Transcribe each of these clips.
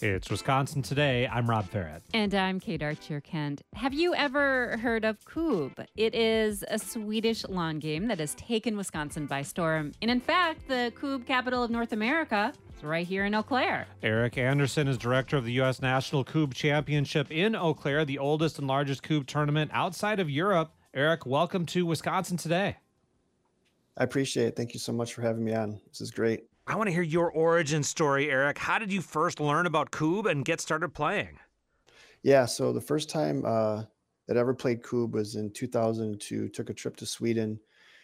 It's Wisconsin Today. I'm Rob Farrett. And I'm Kate Archer-Kent. Have you ever heard of Kub? It is a Swedish lawn game that has taken Wisconsin by storm. And in fact, the Kub capital of North America is right here in Eau Claire. Eric Anderson is director of the U.S. National Kub Championship in Eau Claire, the oldest and largest Kub tournament outside of Europe. Eric, welcome to Wisconsin Today. I appreciate it. Thank you so much for having me on. This is great. I want to hear your origin story, Eric. How did you first learn about Kub and get started playing? Yeah, so the first time that I ever played Kub was in 2002. Took a trip to Sweden.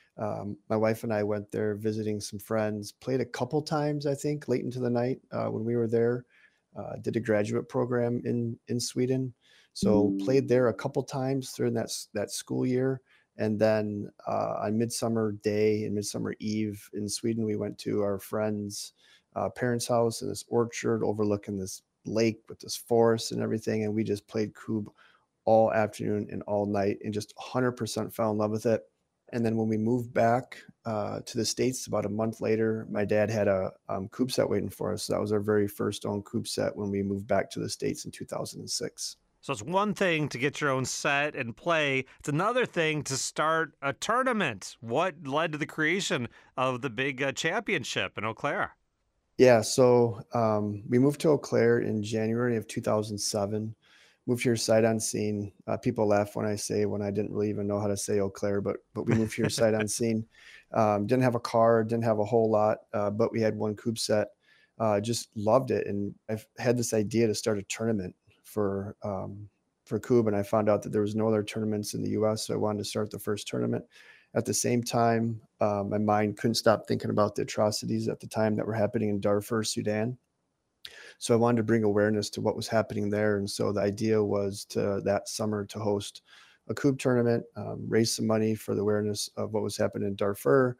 My wife and I went there visiting some friends. Played a couple times, I think, late into the night when we were there. Did a graduate program in Sweden. So played there a couple times during that school year. And then on Midsummer Day and Midsummer Eve in Sweden, we went to our friend's parents' house in this orchard overlooking this lake with this forest and everything. And we just played Kub all afternoon and all night and just 100% fell in love with it. And then when we moved back to the States about a month later, my dad had a Kub set waiting for us. So that was our very first own Kub set when we moved back to the States in 2006. So it's one thing to get your own set and play. It's another thing to start a tournament. What led to the creation of the big championship in Eau Claire? Yeah, so we moved to Eau Claire in January of 2007. Moved here sight unseen. People laugh when I didn't really even know how to say Eau Claire, but we moved here sight unseen. Didn't have a car, didn't have a whole lot, but we had one Kub set. Just loved it, and I've had this idea to start a tournament for Kub, and I found out that there was no other tournaments in the U.S., so I wanted to start the first tournament. At the same time, my mind couldn't stop thinking about the atrocities at the time that were happening in Darfur, Sudan. So I wanted to bring awareness to what was happening there, and so the idea was that summer to host a Kub tournament, raise some money for the awareness of what was happening in Darfur,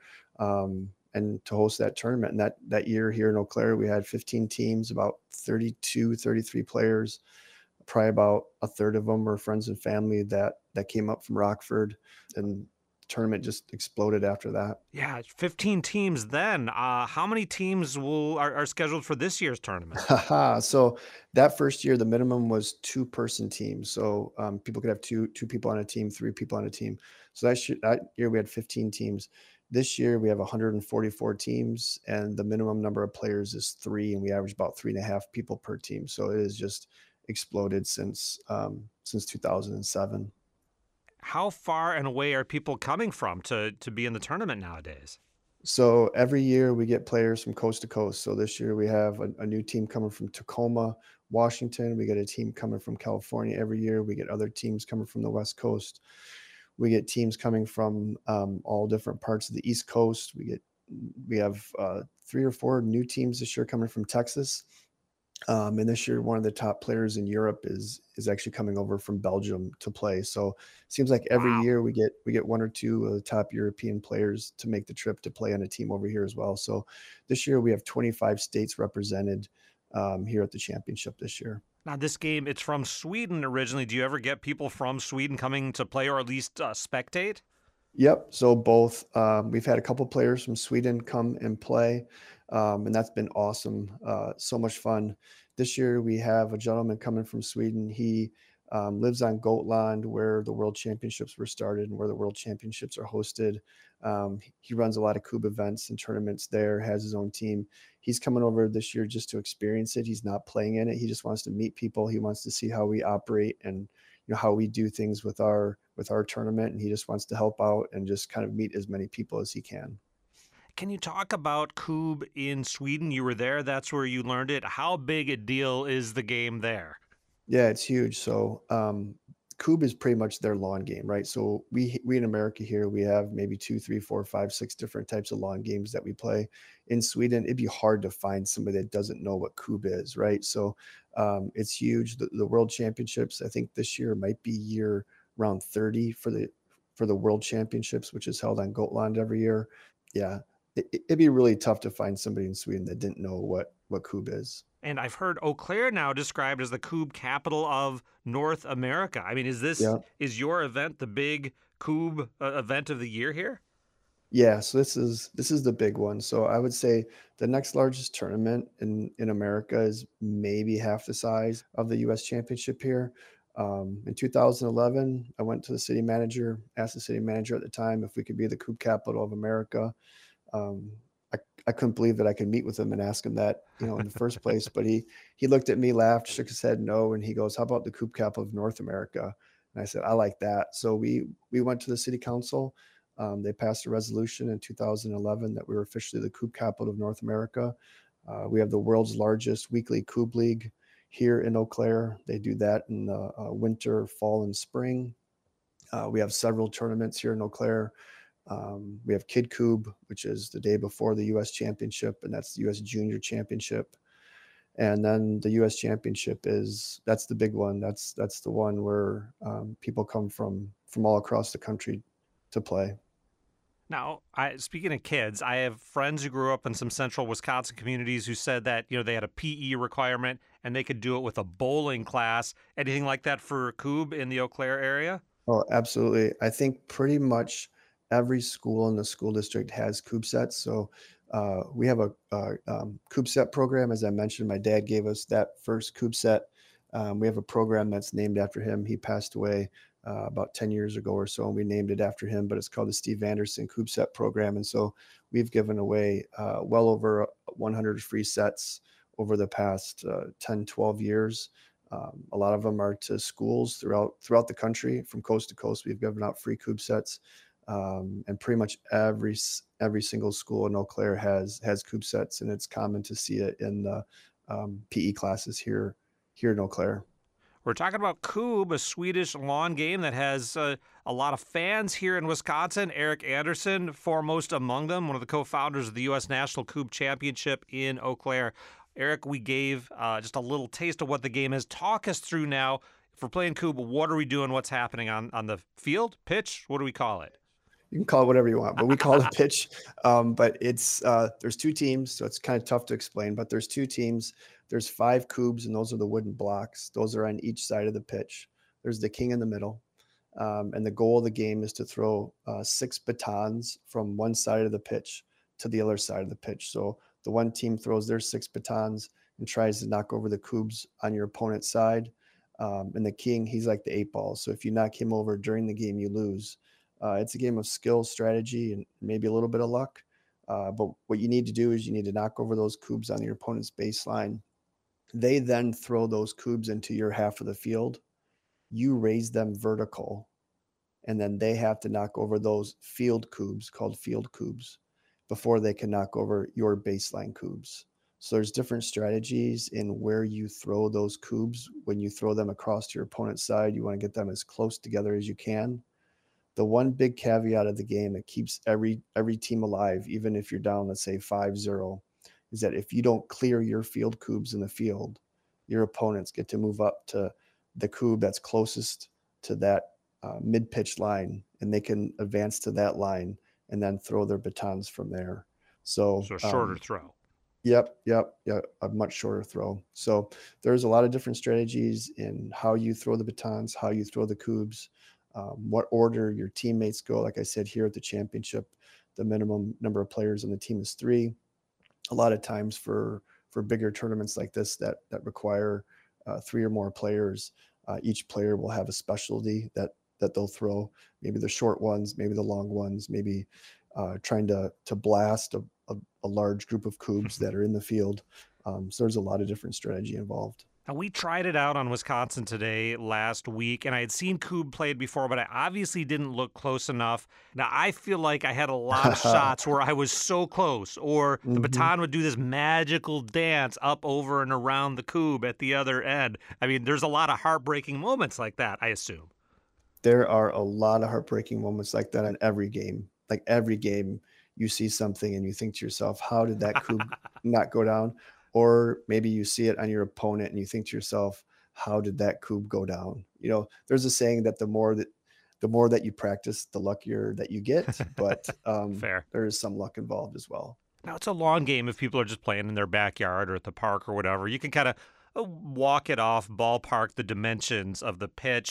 and to host that tournament. And that year here in Eau Claire, we had 15 teams, about 32, 33 players. Probably about a third of them were friends and family that came up from Rockford, and the tournament just exploded after that. Yeah, 15 teams then. How many teams are scheduled for this year's tournament? So that first year, the minimum was 2-person teams. So people could have two people on a team, 3 people on a team. So that year we had 15 teams. This year we have 144 teams, and the minimum number of players is 3, and we average about 3.5 people per team. So it has just exploded since 2007. How far and away are people coming from to be in the tournament nowadays? So every year we get players from coast to coast. So this year we have a new team coming from Tacoma, Washington. We get a team coming from California every year. We get other teams coming from the West Coast. We get teams coming from all different parts of the East Coast. We have 3 or 4 new teams this year coming from Texas. And this year, one of the top players in Europe is actually coming over from Belgium to play. So it seems like every year we get 1 or 2 of the top European players to make the trip to play on a team over here as well. So this year we have 25 states represented here at the championship this year. Now, this game, it's from Sweden originally. Do you ever get people from Sweden coming to play or at least spectate? Yep. So both. We've had a couple players from Sweden come and play, and that's been awesome. So much fun. This year we have a gentleman coming from Sweden. He lives on Gotland, where the World Championships were started and where the World Championships are hosted. He runs a lot of Kub events and tournaments there, has his own team. He's coming over this year just to experience it. He's not playing in it. He just wants to meet people. He wants to see how we operate and how we do things with our tournament. And he just wants to help out and just kind of meet as many people as he can. Can you talk about Kub in Sweden? You were there. That's where you learned it. How big a deal is the game there? Yeah, it's huge. So Kub is pretty much their lawn game, right? So we in America here, we have maybe 2, 3, 4, 5, 6 different types of lawn games that we play. In Sweden, it'd be hard to find somebody that doesn't know what Kub is, right? So it's huge. The World Championships, I think this year might be year around 30 for the World Championships, which is held on Gotland every year. Yeah, it'd be really tough to find somebody in Sweden that didn't know what Kub is. And I've heard Eau Claire now described as the Kub capital of North America. I mean, is your event the big Kub event of the year here? Yeah, so this is the big one. So I would say the next largest tournament in America is maybe half the size of the U.S. Championship here. In 2011, I went to the city manager, asked the city manager at the time if we could be the Coupe capital of America. Um, I, I couldn't believe that I could meet with him and ask him that, in the first place. But he looked at me, laughed, shook his head no, and he goes, "How about the Coupe capital of North America?" And I said, "I like that." So we went to the city council. They passed a resolution in 2011 that we were officially the Coupe capital of North America. We have the world's largest weekly Coupe League here in Eau Claire. They do that in the winter, fall, and spring. We have several tournaments here in Eau Claire. We have Kid Coupe, which is the day before the U.S. Championship, and that's the U.S. Junior Championship. And then the U.S. Championship that's the big one. That's the one where people come from all across the country to play. Now, speaking of kids, I have friends who grew up in some central Wisconsin communities who said that, they had a PE requirement and they could do it with a bowling class. Anything like that for Coupe in the Eau Claire area? Oh, absolutely. I think pretty much every school in the school district has Coupe sets. So we have a Coupe set program. As I mentioned, my dad gave us that first Coupe set. We have a program that's named after him. He passed away about 10 years ago or so, and we named it after him, but it's called the Steve Anderson Coupe set program. And so we've given away well over 100 free sets over the past 10, 12 years. A lot of them are to schools throughout the country, from coast to coast. We've given out free Coupe sets, and pretty much every single school in Eau Claire has Coupe sets, and it's common to see it in the PE classes here in Eau Claire. We're talking about Coupe, a Swedish lawn game that has a lot of fans here in Wisconsin. Eric Anderson, foremost among them, one of the co-founders of the U.S. National Coupe Championship in Eau Claire. Eric, we gave just a little taste of what the game is. Talk us through now. If we're playing Coupe, what are we doing? What's happening on the field, pitch? What do we call it? You can call it whatever you want, but we call it pitch. But it's there's two teams, so it's kind of tough to explain. But there's two teams. There's 5 Coupes, and those are the wooden blocks. Those are on each side of the pitch. There's the king in the middle, and the goal of the game is to throw 6 batons from one side of the pitch to the other side of the pitch. So the one team throws their 6 batons and tries to knock over the Coupes on your opponent's side. And the king, he's like the 8 ball. So if you knock him over during the game, you lose. It's a game of skill, strategy, and maybe a little bit of luck. But what you need to do is you need to knock over those Coupes on your opponent's baseline. They then throw those Coupes into your half of the field. You raise them vertical, and then they have to knock over those field Coupes, called field Coupes, before they can knock over your baseline Coupes. So there's different strategies in where you throw those Coupes. When you throw them across to your opponent's side, you want to get them as close together as you can. The one big caveat of the game that keeps every team alive, even if you're down, let's say 5-0, is that if you don't clear your field Coupes in the field, your opponents get to move up to the Coupe that's closest to that mid-pitch line, and they can advance to that line and then throw their batons from there. So a shorter throw. Yep, a much shorter throw. So there's a lot of different strategies in how you throw the batons, how you throw the Coupes, what order your teammates go. Like I said, here at the championship, the minimum number of players on the team is 3. A lot of times for bigger tournaments like this that require 3 or more players, each player will have a specialty that they'll throw. Maybe the short ones, maybe the long ones, maybe trying to blast a large group of Coupes that are in the field. So there's a lot of different strategy involved. Now, we tried it out on Wisconsin Today last week, and I had seen Coupe played before, but I obviously didn't look close enough. Now, I feel like I had a lot of shots where I was so close, or the baton would do this magical dance up, over, and around the Coupe at the other end. I mean, there's a lot of heartbreaking moments like that, I assume. There are a lot of heartbreaking moments like that in every game. Like every game, you see something and you think to yourself, how did that Coupe not go down? Or maybe you see it on your opponent and you think to yourself, how did that Coupe go down? There's a saying that the more that you practice, the luckier that you get, but Fair. There is some luck involved as well. Now, it's a long game if people are just playing in their backyard or at the park or whatever. You can kind of walk it off, ballpark the dimensions of the pitch.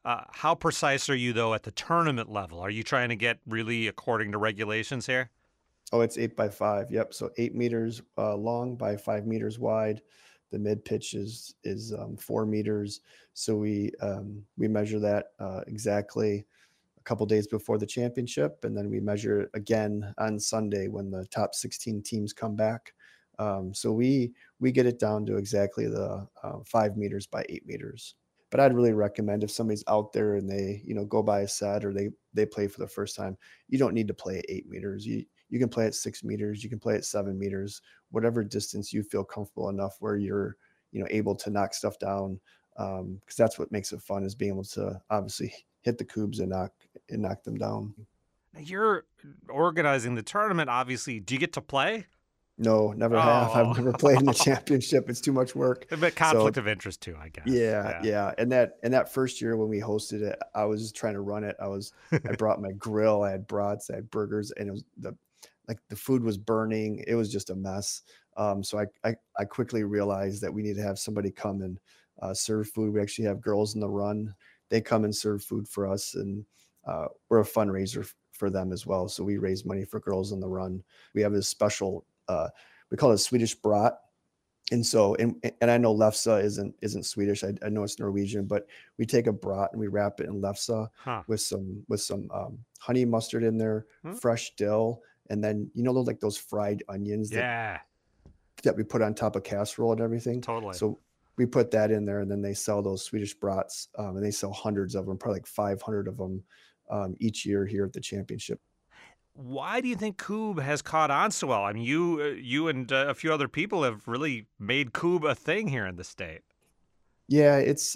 How precise are you, though, at the tournament level? Are you trying to get really according to regulations here? Oh, it's 8x5. Yep. So 8 meters long by 5 meters wide. The mid pitch is 4 meters. So we measure that exactly a couple days before the championship, and then we measure it again on Sunday when the top 16 teams come back. So we get it down to exactly the 5 meters by 8 meters. But I'd really recommend if somebody's out there and they go by a set or they play for the first time, you don't need to play at 8 meters. You can play at 6 meters. You can play at 7 meters, whatever distance you feel comfortable enough where you're able to knock stuff down. Because that's what makes it fun, is being able to obviously hit the cubes and knock them down. You're organizing the tournament, obviously. Do you get to play? No, never have. I've never played in the championship. It's too much work. A bit conflict of interest too, I guess. Yeah. And that first year when we hosted it, I was just trying to run it. I brought my grill, I had brats, I had burgers, and it was the food was burning. It was just a mess. So I quickly realized that we need to have somebody come and serve food. We actually have Girls in the Run. They come and serve food for us, and we're a fundraiser for them as well. So we raise money for Girls in the Run. We have this special, we call it Swedish brat. And so, and I know lefse isn't Swedish. I know it's Norwegian, but we take a brat and we wrap it in lefse with some honey mustard in there, fresh dill, and then those fried onions that we put on top of casserole and everything. Totally. So we put that in there, and then they sell those Swedish brats, and they sell hundreds of them, probably like 500 of them each year here at the championship. Why do you think Kube has caught on so well? I mean, you and a few other people have really made Kube a thing here in the state. Yeah, it's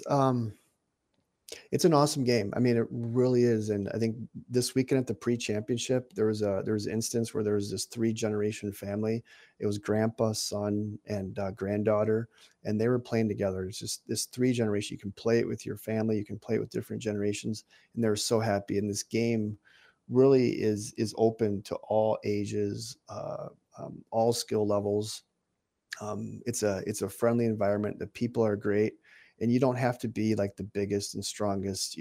an awesome game. I mean, it really is. And I think this weekend at the pre-championship, there was an instance where there was this 3-generation family. It was grandpa, son, and granddaughter, and they were playing together. It's just this 3-generation. You can play it with your family. You can play it with different generations, and they were so happy. And this game really is open to all ages, all skill levels. It's a friendly environment. The people are great. And you don't have to be like the biggest and strongest,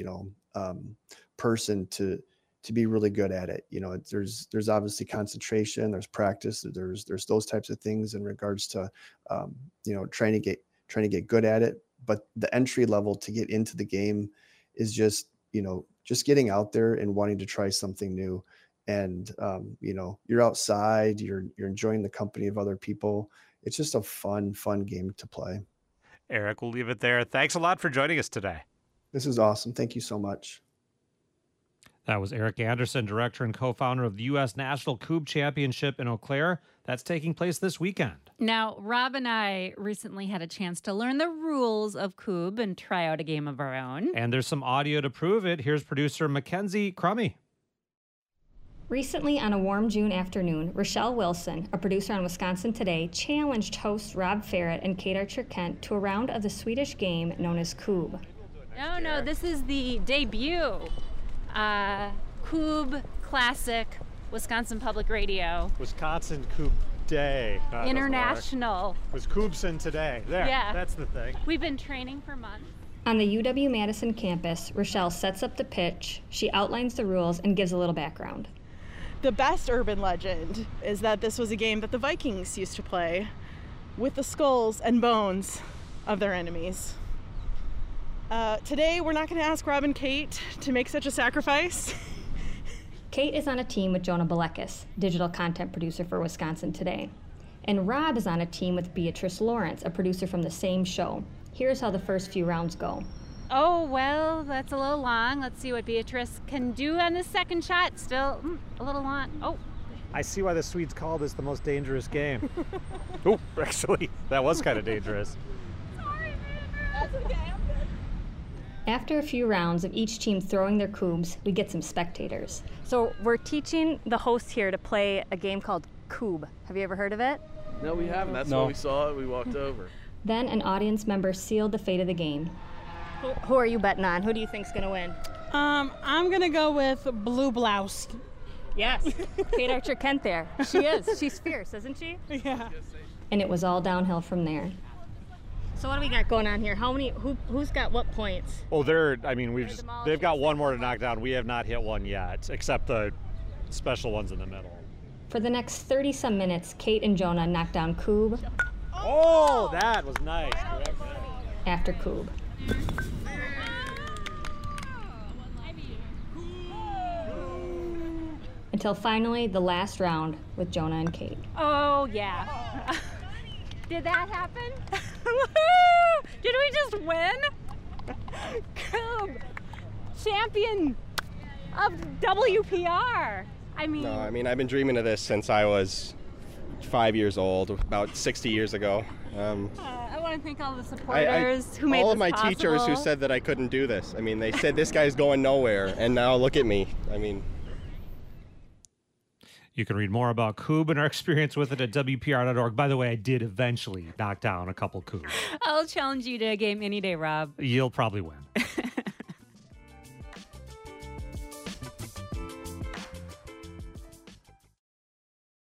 person to be really good at it. There's obviously concentration, there's practice, there's those types of things in regards to, trying to get good at it. But the entry level to get into the game is just getting out there and wanting to try something new. And, you're outside, you're enjoying the company of other people. It's just a fun game to play. Eric, we'll leave it there. Thanks a lot for joining us today. This is awesome. Thank you so much. That was Eric Anderson, director and co-founder of the U.S. National Kube Championship in Eau Claire. That's taking place this weekend. Now, Rob and I recently had a chance to learn the rules of Kube and try out a game of our own. And there's some audio to prove it. Here's producer Mackenzie Crummy. Recently, on a warm June afternoon, Rochelle Wilson, a producer on Wisconsin Today, challenged hosts Rob Ferret and Kate Archer-Kent to a round of the Swedish game known as Kube. No, this is the debut Kube Classic, Wisconsin Public Radio. Wisconsin Kube Day. International. It was Kubeson today. There, yeah. That's the thing. We've been training for months. On the UW-Madison campus, Rochelle sets up the pitch, she outlines the rules, and gives a little background. The best urban legend is that this was a game that the Vikings used to play with the skulls and bones of their enemies. Today, we're not going to ask Rob and Kate to make such a sacrifice. Kate is on a team with Jonah Balekis, digital content producer for Wisconsin Today. And Rob is on a team with Beatrice Lawrence, a producer from the same show. Here's how the first few rounds go. Oh, well, that's a little long. Let's see what Beatrice can do on the second shot. Still a little long. Oh. I see why the Swedes call this the most dangerous game. Oh, actually, that was kind of dangerous. Sorry, Beatrice. That's okay. I'm good. After a few rounds of each team throwing their cubes, we get some spectators. So we're teaching the hosts here to play a game called Kube. Have you ever heard of it? No, we haven't. That's when we saw it. We walked over. Then an audience member sealed the fate of the game. Who are you betting on? Who do you think's gonna win? I'm gonna go with Blue Blouse. Yes, Kate Archer-Kent there. She is. She's fierce, isn't she? Yeah. And it was all downhill from there. So what do we got going on here? How many? Who's got what points? Oh, they've got one more to knock down. We have not hit one yet, except the special ones in the middle. For the next 30-some minutes, Kate and Jonah knocked down Koob Oh, that was nice. after Koob. Until finally the last round with Jonah and Kate. Oh yeah. Did that happen? Did we just win? Koob, champion of WPR. No, I've been dreaming of this since I was 5 years old, about 60 years ago. I want to thank all the supporters who made this all of my possible. teachers who said that I couldn't do this. They said this guy's going nowhere, and now look at me. You can read more about Koob and our experience with it at WPR.org. By the way, I did eventually knock down a couple Koobs. I'll challenge you to a game any day, Rob. You'll probably win.